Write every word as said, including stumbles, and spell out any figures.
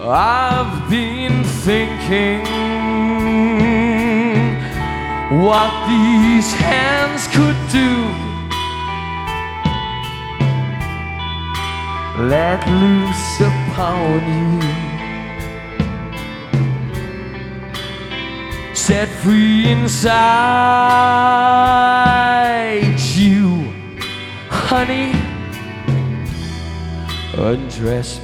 I've been thinking what these hands could do. Let loose upon you, set free inside you, honey. Undress